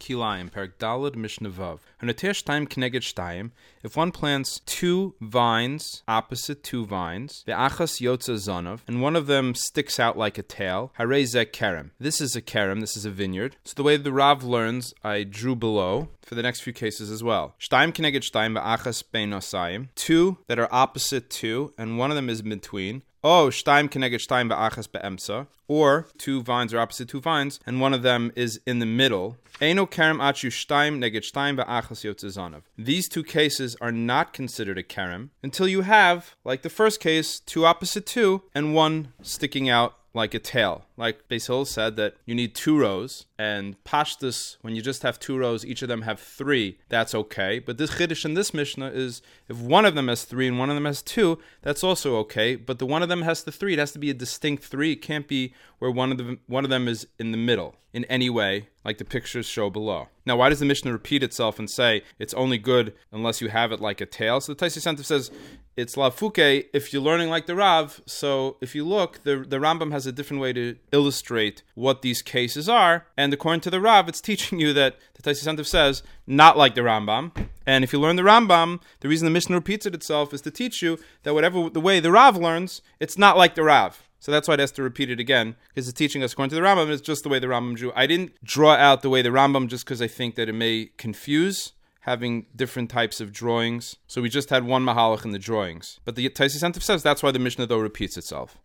Kilayim, Perek Daled, Mishnah Vav. Hanoter Shtayim Keneged Shtayim. If one plants two vines opposite two vines, ve'achas yotza zonav, and one of them sticks out like a tail, harei zeh kerem. This is a kerem, this is a vineyard. So the way the Rav learns, I drew below for the next few cases as well. Shtayim Keneged Shtayim ve'achas bein osayim. Two that are opposite two, and one of them is in between. Oh, shtayim keneged shtayim ba'achas be'emsa, or two vines are opposite two vines, and one of them is in the middle. Eino kerem achu shtayim neged shtayim ba'achas yotze zonav. These two cases are not considered a kerem until you have, like the first case, two opposite two, and one sticking out like a tail. Like Beis Hillel said that you need two rows, and pashtus, when you just have two rows, each of them have three, that's okay. But this chiddush in this Mishnah is if one of them has three and one of them has two, that's also okay. But the one of them has the three, it has to be a distinct three. It can't be where one of them is in the middle in any way, like the pictures show below. Now, why does the Mishnah repeat itself and say it's only good unless you have it like a tail? So the Tosfos Yontif says it's lafuke if you're learning like the Rav. So if you look, the Rambam has a different way to illustrate what these cases are. And according to the Rav, it's teaching you that the Tosfos Yontif says not like the Rambam. And if you learn the Rambam, the reason the Mishnah repeats it itself is to teach you that whatever the way the Rav learns, it's not like the Rav. So that's why it has to repeat it again, because it's teaching us according to the Rambam, it's just the way the Rambam drew. I didn't draw out the way the Rambam just because I think that it may confuse having different types of drawings. So we just had one mahalach in the drawings. But the Tosfos Yontif says that's why the Mishnah, though, repeats itself.